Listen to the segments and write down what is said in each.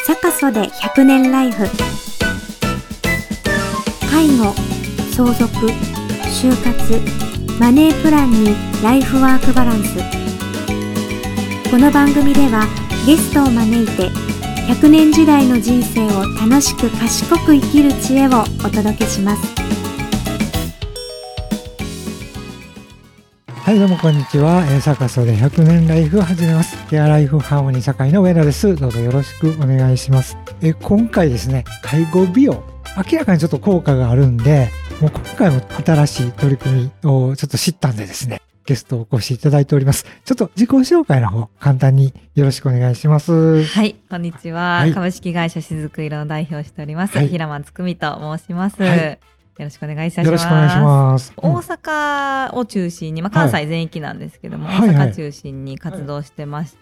坂曽で100年ライフ。介護、相続、就活、マネープランにライフワークバランス。この番組ではゲストを招いて100年時代の人生を楽しく賢く生きる知恵をお届けします。 はい、どうもこんにちは。坂曽で100年ライフを始めます。ケアライフハーモニー堺の上田です。どうぞよろしくお願いします。今回ですね、介護美容、明らかにちょっと効果があるんで、もう今回も新しい取り組みをちょっと知ったんでですね、ゲストをお越しいただいております。ちょっと自己紹介の方、簡単によろしくお願いします。 はい、こんにちは。 はい、 株式会社しずく色の代表をしております、平間つくみと申します。はい、よろしくお願いいたします。 よろしくお願いします。 大阪を中心に、関西全域なんですけども、大阪中心に活動してまして、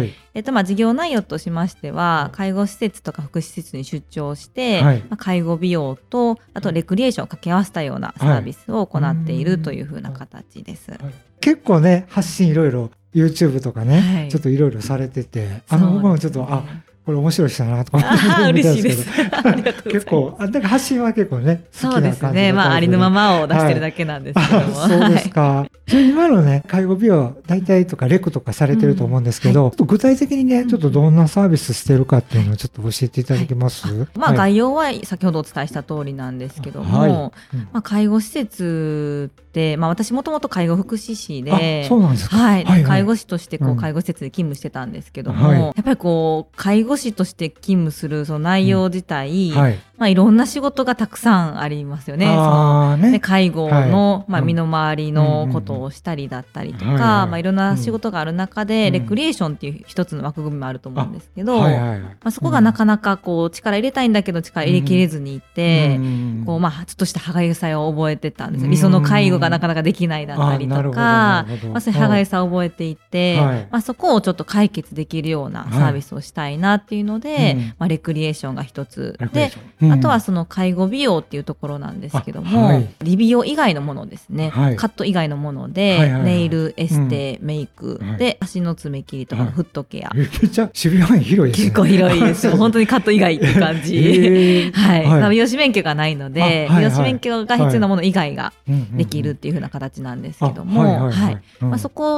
事業内容としましては、介護施設とか福祉施設に出張して、介護美容とあとレクリエーションを掛け合わせたようなサービスを行っているというふうな形です。 結構ね、発信いろいろ YouTube とかね、ちょっといろいろされてて、僕もちょっとこれ面白い人だなとか思って嬉しいです。 結構だから発信は結構ね、好きな感じで。 そうですね。ありのままを出してるだけなんですけども。 そうですか。今のね、介護美容大体とかレクとかされてると思うんですけど、具体的にね、ちょっとどんなサービスしてるかっていうのをちょっと教えていただけます？ 概要は先ほどお伝えした通りなんですけども、介護施設で、私もともと介護福祉士で、 そうなんですか。 介護士として介護施設で勤務してたんですけども、やっぱり介護士として勤務するその内容自体、いろんな仕事がたくさんありますよね。介護の、身の回りのことをしたりだったりとか、いろんな仕事がある中で、レクリエーションっていう一つの枠組みもあると思うんですけど、そこがなかなか力入れたいんだけど力入れきれずにいて、ちょっとした歯がゆさを覚えてたんですよ。理想の介護がなかなかできないだったりとか、そういう歯がゆさを覚えていて、そこをちょっと解決できるようなサービスをしたいなっていうので、レクリエーションが一つで、あとはその介護美容っていうところなんですけども、理美容以外のものですね、カット以外のもので、ネイル、エステ、メイクで、足の爪切りとかのフットケア、 めっちゃ守備範囲広いですね。 結構広いですよ。本当にカット以外って感じ。美容師免許がないので、美容師免許が必要なもの以外ができるっていう風な形なんですけども、そこと、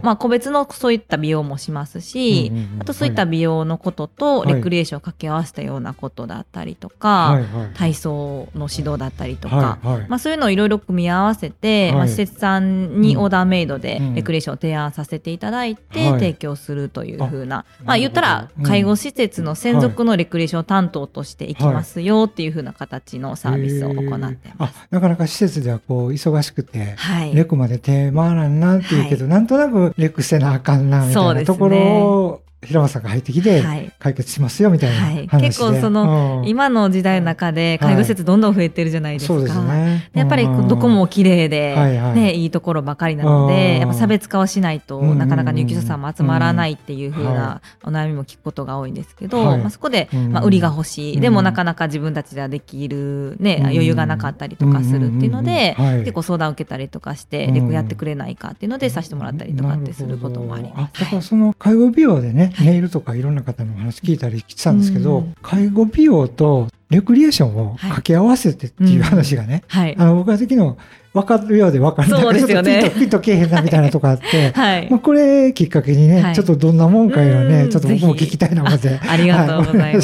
個別のそういった美容もしますし、あとそういった美容のこととレクリエーションを掛け合わせたようなことだったりとか、体操の指導だったりとか、そういうのをいろいろ組み合わせて、施設さんにオーダーメイドでレクリエーションを提案させていただいて、提供するという風な、言ったら介護施設の専属のレクリエーション担当としていきますよっていう風な形のサービスを行っています。 なかなか施設では忙しくて、レクまで手回らんなっていうけど、なんとなくレクせなあかんなみたいなところを平間さんが入ってきて解決しますよみたいな話で、 結構今の時代の中で介護施設どんどん増えてるじゃないですか。 そうですね。 やっぱりどこも綺麗で、いいところばかりなので、やっぱ差別化はしないとなかなか入居者さんも集まらないっていう風なお悩みも聞くことが多いんですけど、そこで売りが欲しい、でもなかなか自分たちではできる余裕がなかったりとかするっていうので、結構相談を受けたりとかしてレクやってくれないかっていうのでさせてもらったりとかってすることもあります。 だからその介護美容でね、ネイルとかいろんな方の話聞いたりしてたんですけど、介護美容とレクリエーションを掛け合わせてっていう話がね、僕が的の分かるようで分かるない、ちょっとピッとけえへんなみたいなとかあって、これきっかけにね、ちょっとどんなもんかいうのね、ちょっと僕も聞きたいな思って。 ありがとうございます。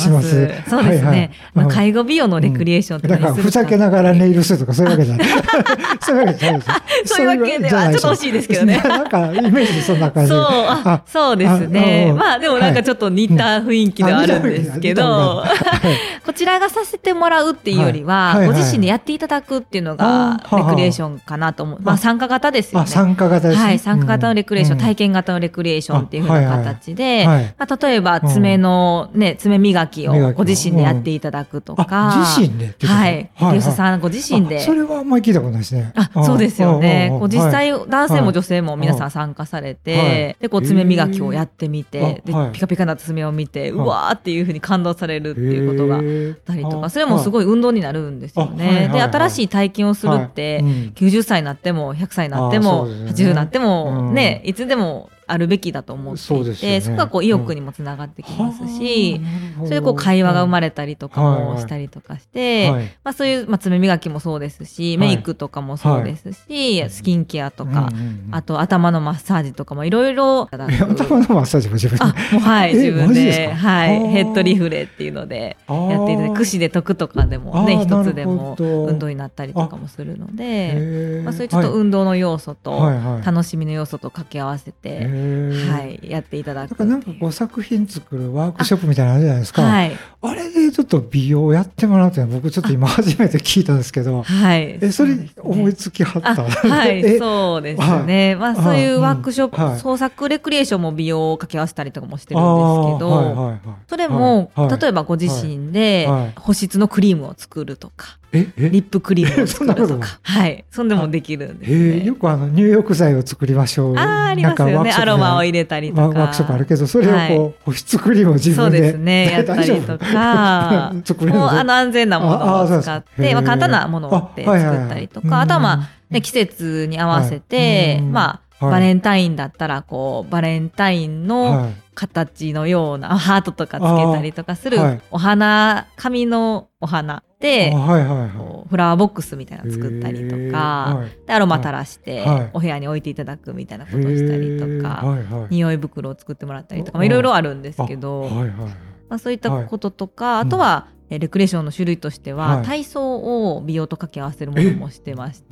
そうですね。介護美容のレクリエーションってだからふざけながらネイルするとかそういうわけじゃない。そういうわけじゃないです。 そういうわけではちょっと惜しいですけどね。 なんかイメージそんな感じ。 そうですね。でもなんかちょっと似た雰囲気ではあるんですけど、こちらがさせてもらうっていうよりは、ご自身でやっていただくっていうのがレクリエーションかなと思う。参加型ですよね。 参加型ですね。 参加型のレクリエーション、体験型のレクリエーションっていう風な形で、例えば爪のね、爪磨きをご自身でやっていただくとか、 自身でってこと？ レクリエーションさんご自身で。 それはあんまり聞いたことないですね。 そうですよね。実際男性も女性も皆さん参加されて、で爪磨きをやってみて、でピカピカな爪を見て、うわーっていう風に感動されるっていうことがあったりとか、それもすごい運動になるんですよね。で新しい体験をするって90歳になっても100歳になっても80になってもね、いつでもあるべきだと思っていて、そこがこう意欲にもつながってきますし、それでこう会話が生まれたりとかもしたりとかして、そういう、爪磨きもそうですし、メイクとかもそうですし、スキンケアとか、あと頭のマッサージとかもいろいろ。 頭のマッサージも自分で。 もう自分で、ヘッドリフレっていうのでやっていて、櫛で解くとかでもね、一つでも運動になったりとかもするので、そういうちょっと運動の要素と楽しみの要素と掛け合わせて、やっていただく。 なんかこう作品作るワークショップみたいなのあるじゃないですか。あれでちょっと美容やってもらうって僕ちょっと今初めて聞いたんですけど、それ思いつきはった。 そうですね。そういうワークショップ、創作レクリエーションも美容を掛け合わせたりとかもしてるんですけど、それも例えばご自身で保湿のクリームを作るとか、リップクリームを作るとか、そんでもできるんですね。 よく入浴剤を作りましょう。 ありますよね。アロマを入れたりとか。 ワークショップあるけど、それをこう保湿クリームを自分で。 そうですね。やったりとか、安全なものを使って、簡単なものを作ったりとか、あとは季節に合わせて、バレンタインだったらバレンタインの形のようなハートとかつけたりとかするお花、紙のお花でフラワーボックスみたいなの作ったりとか、アロマ垂らしてお部屋に置いていただくみたいなことをしたりとか、匂い袋を作ってもらったりとかいろいろあるんですけど、そういったこととか、あとはレクリエーションの種類としては、体操を美容と掛け合わせるものもしてまして、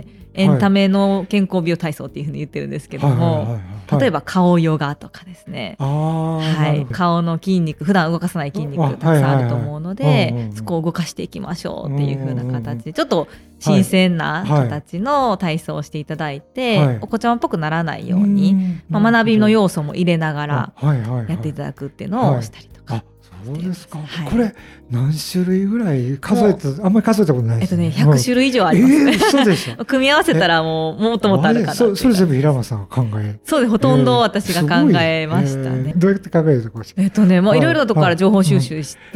エンタメの健康美容体操っていうふうに言ってるんですけども、例えば顔ヨガとかですね、顔の筋肉、普段動かさない筋肉たくさんあると思うので、そこを動かしていきましょうっていうふうな形で、ちょっと新鮮な形の体操をしていただいて、お子ちゃまっぽくならないように、学びの要素も入れながらやっていただくっていうのをしたりとか。 そうですか。これ何種類ぐらいあんまり数えたことないですね。 100種類以上あります。 そうでしょ。 組み合わせたらもっともっとあるかな。 それ全部平間さんが考え。 そうです。ほとんど私が考えましたね。 どうやって考えるとか。 もういろいろなところから情報収集して、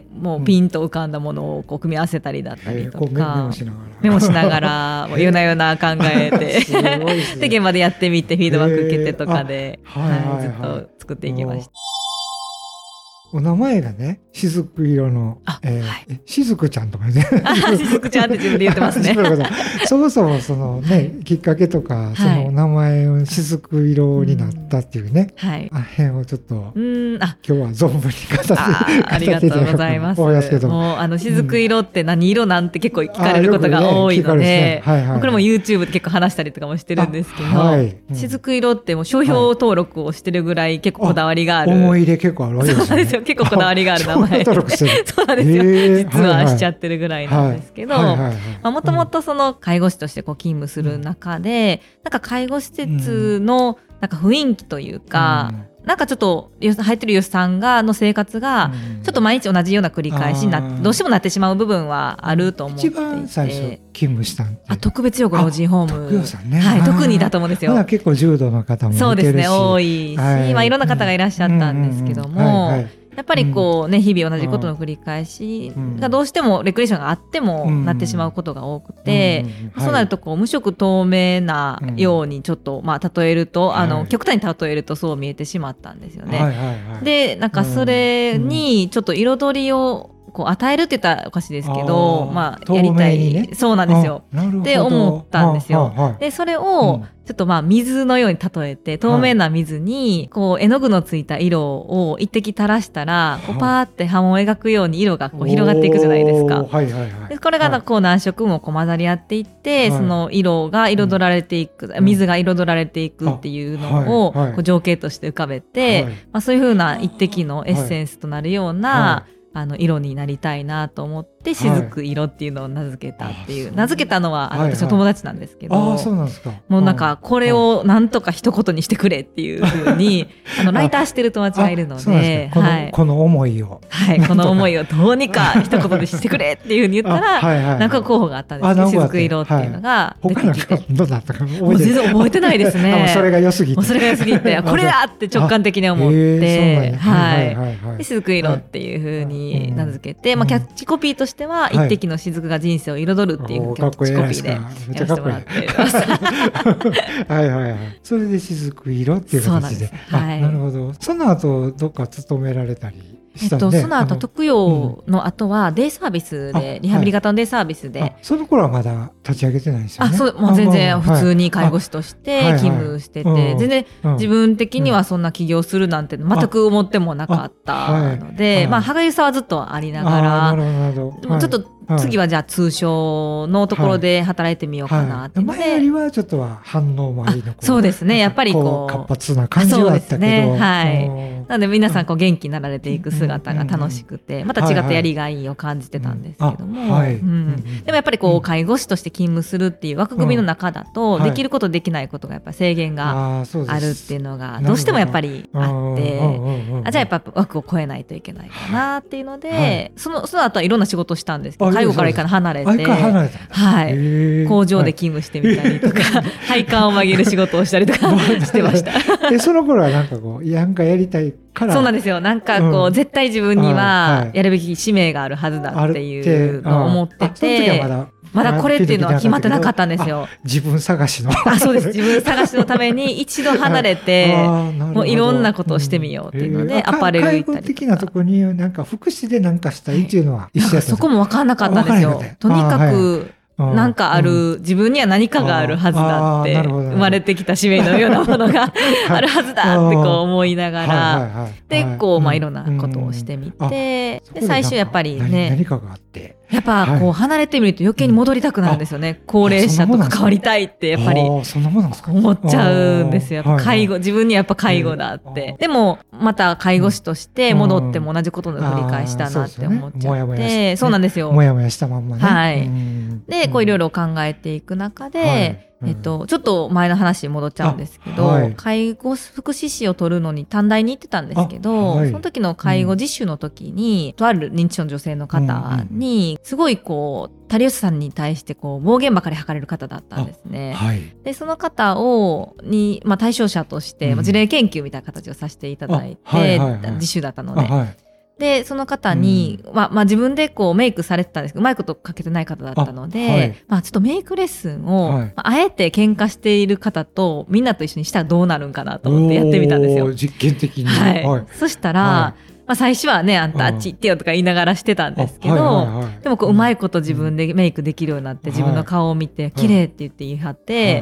もうピンと浮かんだものを組み合わせたりだったりとか、メモしながら夜な夜な考えて、で現場でやってみてフィードバック受けてとかで、ずっと作っていきました。 お名前がね、雫色の、雫ちゃんとかね。 雫ちゃんって自分で言ってますね。 そもそもそのね、きっかけとか、そのお名前を雫色になったっていうね、あ辺をちょっと、今日は存分に語ってありがとうございます。もう雫色って何色なんて結構聞かれることが多いので、これも YouTube で結構話したりとかもしてるんですけど、雫色ってもう商標登録をしてるぐらい結構こだわりがある。 思い入れ結構あるわけですね。 結構こだわりがある名前。そうなんですよ。実はしちゃってるぐらいなんですけど、もともとその介護士として勤務する中で、なんか介護施設のなんか雰囲気というか、なんかちょっと入ってるユスさんの生活がちょっと毎日同じような繰り返しにどうしてもなってしまう部分はあると思っていて、 一番最初勤務した特別養護老人ホーム、特にだと思うんですよ。 結構重度の方もいてるし、 そうですね、多いし、いろんな方がいらっしゃったんですけども、やっぱり日々同じことの繰り返しがどうしてもレクリエーションがあってもなってしまうことが多くて、そうなると無色透明なようにちょっと例えると極端に例えるとそう見えてしまったんですよね。でなんかそれにちょっと彩りを与えるって言ったらおかしいですけど、やりたい、そうなんですよって思ったんですよ。でそれをちょっと水のように例えて、透明な水に絵の具のついた色を一滴垂らしたらパーって波紋を描くように色が広がっていくじゃないですか。でこれが何色も混ざり合っていって、その色が彩られていく、水が彩られていくっていうのを情景として浮かべて、そういう風な一滴のエッセンスとなるような色になりたいなと思って雫色っていうのを名付けたっていう、名付けたのは私の友達なんですけど、もうなんかこれをなんとか一言にしてくれっていうふうにライターしてる友達がいるので、 この思いをこの思いをどうにか一言でしてくれっていうふうに言ったら、なんか候補があったんですね。雫色っていうのが出てきて、 どうだったかもう全然覚えてないですね。 それが良すぎて、 これだって直感的に思って、雫色っていうふうに名付けて、キャッチコピーとししては、一滴の雫が人生を彩るっていうキャッチコピーでやらせてもらっています。 はいはいはい。それで雫色っていう形で。なるほど。その後どっか勤められたり。 その後特養の後はデイサービスで、リハビリ型のデイサービスで、 その頃はまだ立ち上げてないですよね。 もう全然普通に介護士として勤務してて、全然自分的にはそんな起業するなんて全く思ってもなかったので、歯がゆさはずっとありながら、でもちょっと次はじゃあ通所のところで働いてみようかなっていうので、 前よりはちょっとは反応もありのそうですね、やっぱりこう活発な感じはあったけど、 なので皆さん元気になられていく姿が楽しくて、また違ったやりがいを感じてたんですけども、でもやっぱり介護士として勤務するっていう枠組みの中だと、できることできないことがやっぱ制限があるっていうのがどうしてもやっぱりあって、じゃあやっぱ枠を超えないといけないかなっていうので、その後はいろんな仕事をしたんですけど、介護から一回離れて、工場で勤務してみたりとか、配管を曲げる仕事をしたりとかしてました。 その頃はなんかやりたいから。 そうなんですよ。絶対自分にはやるべき使命があるはずだっていうのを思ってて、まだこれっていうのは決まってなかったんですよ。 自分探しの。 そうです。自分探しのために一度離れて、もういろんなことをしてみようっていうので、アパレル行ったりとか。 介護的なところに福祉で何かしたいっていうのは一緒やったんですか？ そこも分からなかったんですよ。とにかくなんかある、自分には何かがあるはずだって、生まれてきた使命のようなものがあるはずだって思いながら、でいろんなことをしてみて、で最終やっぱりね、 何かがあって、 やっぱ離れてみると余計に戻りたくなるんですよね。高齢者と関わりたいってやっぱり思っちゃうんですよ。介護、自分にはやっぱ介護だって。でもまた介護士として戻っても同じことの繰り返しだなって思っちゃって、そうなんですよ。 もやもやしたまんまね。 でいろいろ考えていく中で、ちょっと前の話に戻っちゃうんですけど、介護福祉士を取るのに短大に行ってたんですけど、その時の介護実習の時に、とある認知症の女性の方に、すごい足吉さんに対して暴言ばかり吐かれる方だったんですね。でその方に、対象者として、事例研究みたいな形をさせていただいて、実習だったので。でその方に、自分でメイクされてたんですけど、うまいことかけてない方だったので、ちょっとメイクレッスンを、あえて喧嘩している方とみんなと一緒にしたらどうなるんかなと思ってやってみたんですよ。 実験的に。 そしたら、最初はね、あんたあっち行ってよとか言いながらしてたんですけど、でもうまいこと自分でメイクできるようになって、自分の顔を見て綺麗って言って言い張って、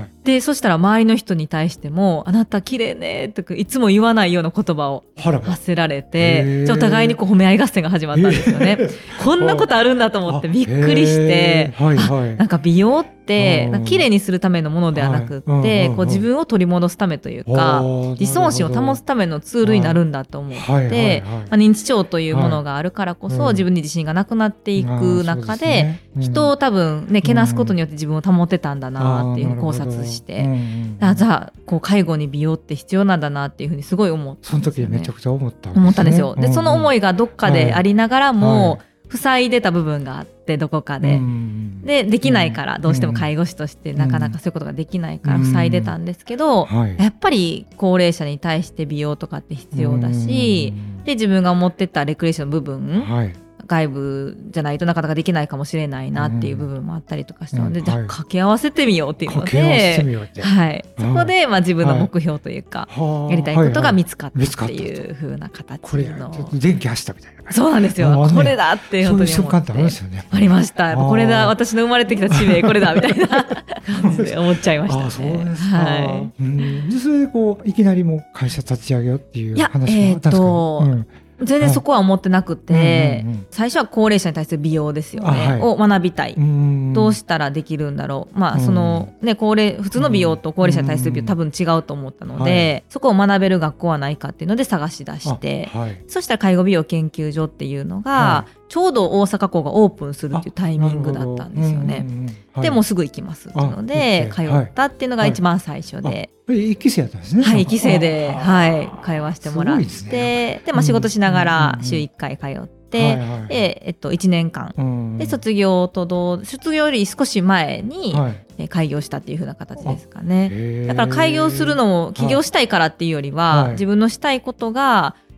でそしたら周りの人に対しても、あなた綺麗ねとかいつも言わないような言葉を発せられて、お互いに褒め合い合戦が始まったんですよね。こんなことあるんだと思ってびっくりして、なんか美容って綺麗にするためのものではなくって、自分を取り戻すためというか、自尊心を保つためのツールになるんだと思って、認知症というものがあるからこそ、自分に自信がなくなっていく中で、人を多分ねけなすことによって自分を保ってたんだなっていう考察して、じゃあ介護に美容って必要なんだなっていうふうにすごい思った、 その時めちゃくちゃ思ったんですよ。でその思いがどっかでありながらも、塞いでた部分があって、どこかで、できないから、どうしても介護士としてなかなかそういうことができないから塞いでたんですけど、やっぱり高齢者に対して美容とかって必要だし、で自分が思ってたレクリエーションの部分、外部じゃないとなかなかできないかもしれないなっていう部分もあったりとかしたので、じゃあ掛け合わせてみようっていうので、そこで自分の目標というか、やりたいことが見つかったっていう風な形の、 電気走ったみたいな。 そうなんですよ。これだって本当に思ってありました。これだ、私の生まれてきた使命これだみたいな感じで思っちゃいましたね。 そうですか。でそれでいきなりもう会社立ち上げようっていう話があったんですか？ 全然そこは思ってなくて、最初は高齢者に対する美容ですよね、を学びたい。どうしたらできるんだろう。普通の美容と高齢者に対する美容多分違うと思ったので、そこを学べる学校はないかっていうので探し出して、そしたら介護美容研究所っていうのが、ちょうど大阪校がオープンするっていうタイミングだったんですよね。でもうすぐ行きますっていうので通ったっていうのが一番最初で、 1期生だったんですね。 1期生で通わせてもらって、で仕事しながら週1回通って、1年間で卒業より少し前に開業したっていう風な形ですかね。だから開業するのも起業したいからっていうよりは、自分のしたいことが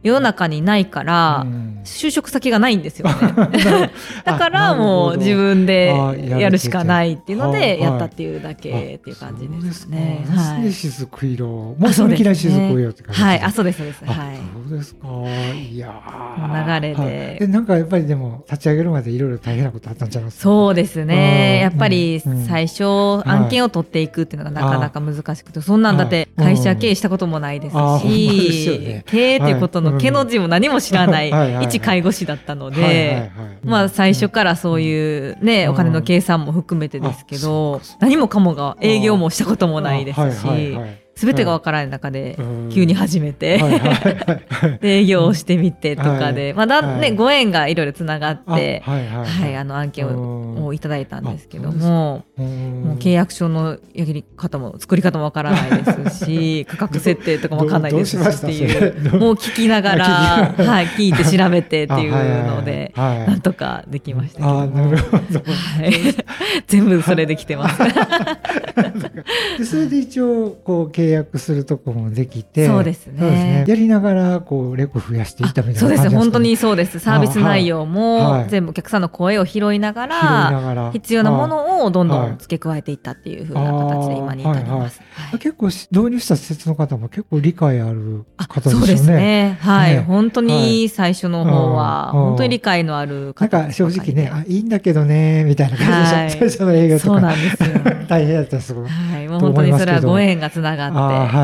世の中にないから、就職先がないんですよねだからもう自分でやるしかないっていうのでやったっていうだけっていう感じですね。 はい。雫色、もうその嫌い雫色って感じ。 はい、そうですそうです。はい。 そうですか。いや流れで。 なんかやっぱりでも立ち上げるまでいろいろ大変なことあったんちゃいますか。 そうですね。やっぱり最初案件を取っていくっていうのがなかなか難しくて、そんなんだって会社経営したこともないですし、経営っていうことの毛の字も何も知らない一介護士だったので、まあ最初からそういうね、お金の計算も含めてですけど、何もかもが営業もしたこともないですし、全てが分からない中で急に始めてで営業をしてみてとかで、まだねご縁がいろいろつながって案件をいただいたんですけども、もう契約書のやり方も作り方も分からないですし価格設定とかも分からないですしっていうもう聞きながら聞いて調べてっていうのでなんとかできましたけども、全部それできてますそれで一応こう契約するとこもできて、 そうですね。 やりながらこうレコ増やしていったみたいな感じですかね。 そうですね。本当にそうです。サービス内容も全部お客さんの声を拾いながら必要なものをどんどん付け加えていったっていう風な形で今に至ります。 結構導入した施設の方も結構理解ある方ですよね。 そうですね。はい。本当に最初の方は本当に理解のある方。 なんか正直ね、いいんだけどねみたいな感じで最初の営業とか。そうなんですよ。大変だったすごい。 はい。もう本当にそれはご縁がつながって。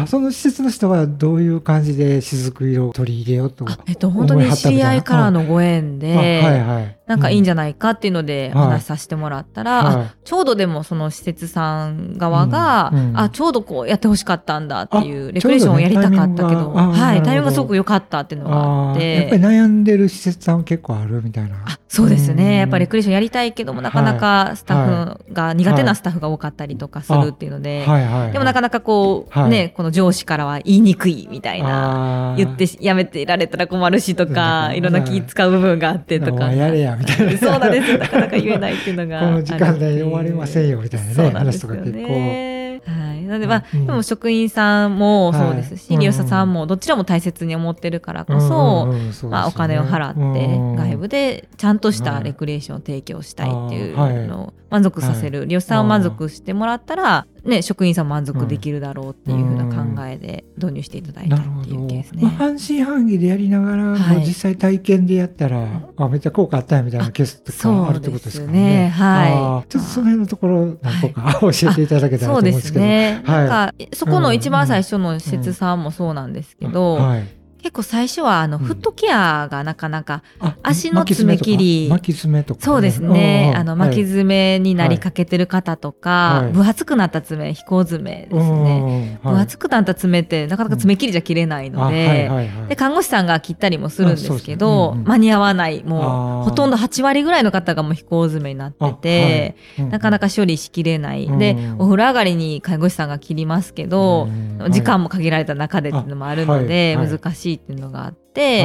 その施設の人はどういう感じで雫色を取り入れようと本当に知り合いからのご縁で、なんかいいんじゃないかっていうので話させてもらったら、ちょうどでもその施設さん側が、ちょうどこうやってほしかったんだっていうレクレーションをやりたかったけど、タイミングがすごく良かったっていうのがあって、 やっぱり悩んでる施設さん結構あるみたいな。 そうですね。やっぱりレクレーションやりたいけどもなかなかスタッフが苦手なスタッフが多かったりとかするっていうので、でもなかなかこうね、この上司からは言いにくいみたいな、言ってやめてられたら困るしとか、いろんな気使う部分があってとか、 やれやみたいな。 そうなんです。なかなか言えないっていうのがこの時間で終わりませんよみたいなね、話とか結構。 なのででも職員さんもそうですし、利用者さんもどちらも大切に思ってるからこそ、お金を払って外部でちゃんとしたレクリエーションを提供したいっていうのを満足させる、利用者さんを満足してもらったら、ね、職員さん満足できるだろうっていうふうな考えで導入していただいたっていうケースね。 半信半疑でやりながら、実際体験でやったらめっちゃ効果あったみたいなケースとかあるってことですかね。ちょっとその辺のところ何個か教えていただけたらと思うんですけど。 なんかそこの一番最初の施設さんもそうなんですけど、結構最初はフットケアがなかなか足の爪切り、 巻き爪とか、 そうですね、巻き爪になりかけてる方とか、分厚くなった爪、飛行爪ですね、分厚くなった爪ってなかなか爪切りじゃ切れないので、看護師さんが切ったりもするんですけど、間に合わない、もうほとんど8割ぐらいの方がもう飛行爪になってて、なかなか処理しきれないで、お風呂上がりに看護師さんが切りますけど、時間も限られた中でっていうのもあるので難しいっていうのがあって、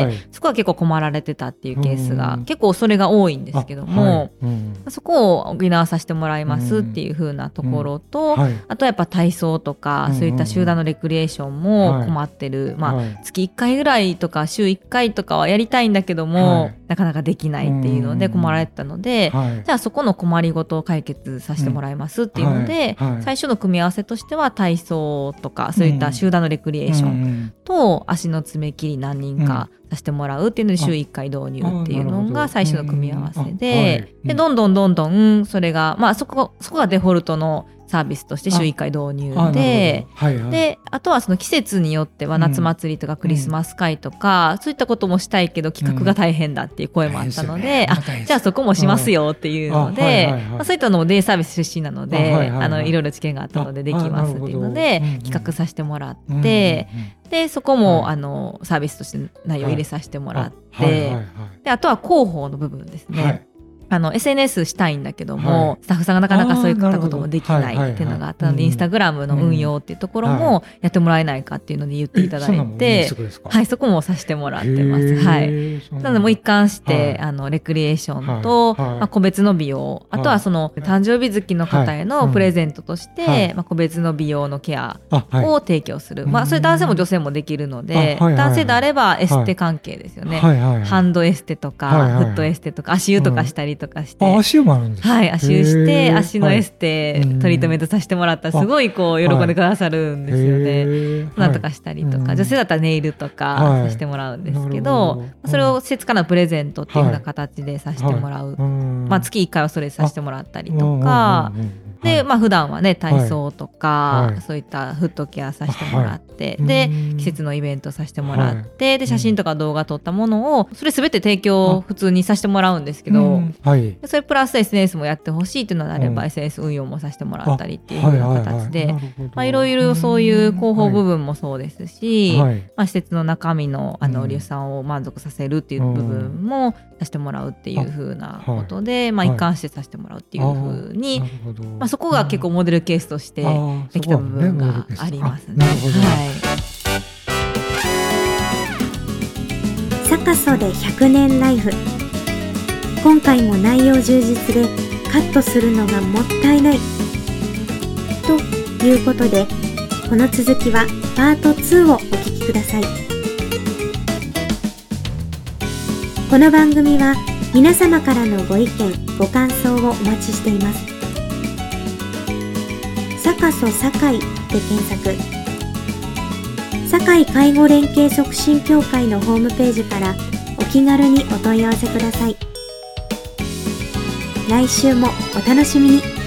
そこは結構困られてたっていうケースが、結構それが多いんですけども、そこを補わさせてもらいますっていう風なところと、あとやっぱ体操とか、そういった集団のレクリエーションも困ってる、月1回ぐらいとか週1回とかはやりたいんだけども、なかなかできないっていうので困られてたので、じゃあそこの困りごとを解決させてもらいますっていうので、最初の組み合わせとしては体操とかそういった集団のレクリエーションと足の爪切り何人かさせてもらうっていうので週1回導入っていうのが最初の組み合わせで、どんどんそれがそこがデフォルトのサービスとして週1回導入で、あとはその季節によっては夏祭りとかクリスマス会とか、そういったこともしたいけど企画が大変だっていう声もあったので、じゃあそこもしますよっていうので、そういったのもデイサービス出身なので、いろいろ知見があったのでできますっていうので企画させてもらって、でそこもサービスとして内容を入れさせてもらって、であとは広報の部分ですね。 SNS したいんだけども、スタッフさんがなかなかそういったこともできないっていうのがあったので、インスタグラムの運用っていうところもやってもらえないかっていうので言っていただいて、はい、そこもさせてもらってます。はい。なのでもう一貫して、レクリエーションと、個別の美容、あとはその誕生日月の方へのプレゼントとして、個別の美容のケアを提供する。それ男性も女性もできるので、男性であればエステ関係ですよね。ハンドエステとか、フットエステとか、足湯とかしたりとかして。 足湯もあるんですか？ はい、足湯して、足のエステ、トリートメントさせてもらったら、すごいこう、喜んでくださるんですよね。なんとかしたりとか、女性だったらネイルとかさせてもらうんですけど、それを施設からのプレゼントっていうような形でさせてもらう。月1回はそれさせてもらったりとか、で、普段はね、体操とか、そういったフットケアさせてもらって、で、季節のイベントさせてもらって、で、写真とか動画撮ったものを、それ全て提供普通にさせてもらうんですけど、それプラス SNS もやってほしいっていうのであれば、SNS 運用もさせてもらったりっていうような形で、いろいろそういう広報部分もそうですし、施設の中身のお利用さんを満足させるっていう部分もさせてもらうっていう風なことで、一貫してさせてもらうっていう風に、そこが結構モデルケースとしてできた部分がありますね。 サカソで100年ライフ。今回も内容充実でカットするのがもったいないということで、この続きはパート2をお聞きください。この番組は皆様からのご意見ご感想をお待ちしています。サカソ堺で検索。堺介護連携促進協会のホームページからお気軽にお問い合わせください。来週もお楽しみに。